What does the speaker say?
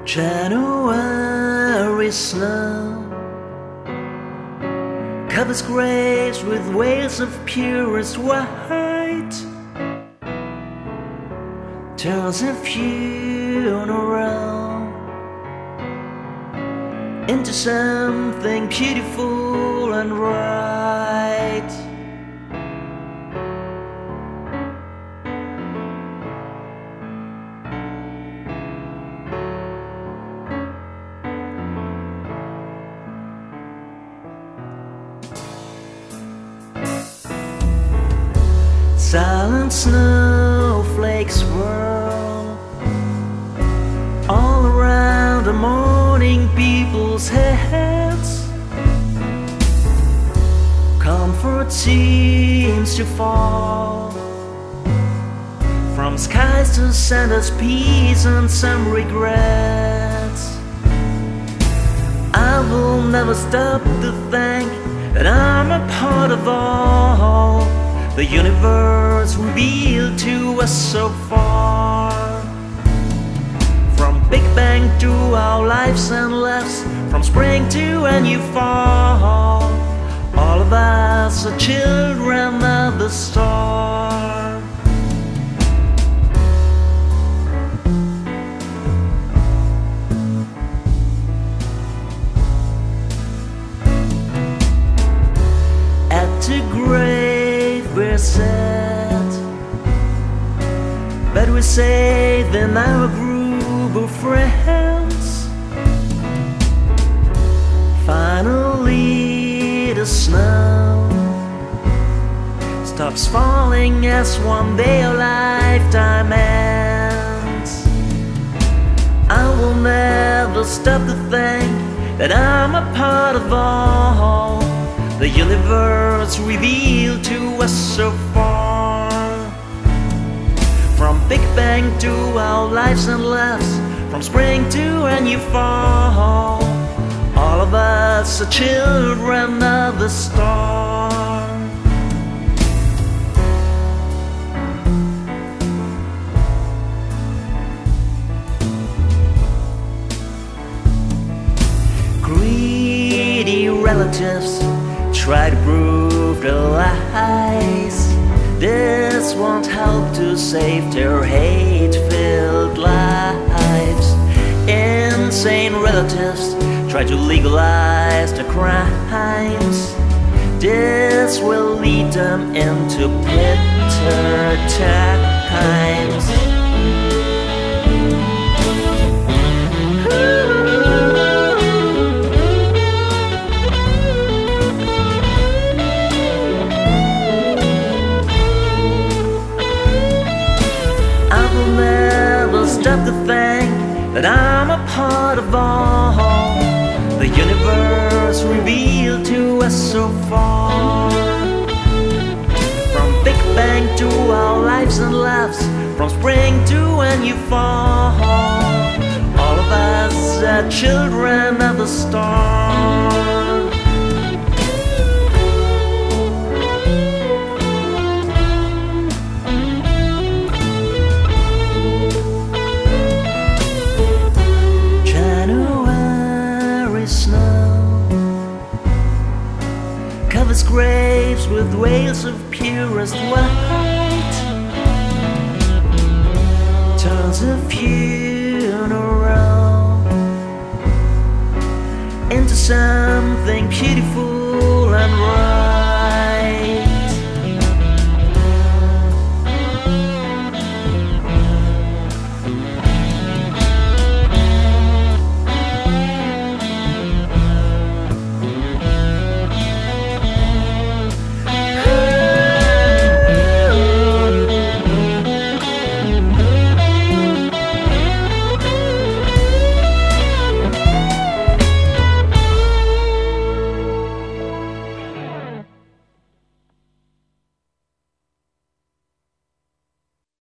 January snow covers graves with veils of purest white, turns a funeral into something beautiful and right. Silent snowflakes swirl all around the mourning people's heads. Comfort seems to fall from skies to send us peace and some regrets. I will never stop to think that I'm a part of all the universe revealed to us so far. From Big Bang to our lives and loves, from spring to a new fall, all of us are children of the star. At the grave we're sad, but we're safe in our group of friends. Finally the snow stops falling as one day a lifetime ends. I will never stop to think that I'm a part of all the universe revealed to us so far. From Big Bang to our lives and loves, from spring to a new fall, all of us are children of the star. Greedy relatives try to prove their lies. This won't help to save their hate-filled lives. Insane relatives try to legalize their crimes. This will lead them into bitter times. Stop to think that I'm a part of all the universe revealed to us so far. From Big Bang to our lives and loves, from spring to a new fall, all of us are children of the star. Covers graves with veils of purest white, turns a funeral into something beautiful and right.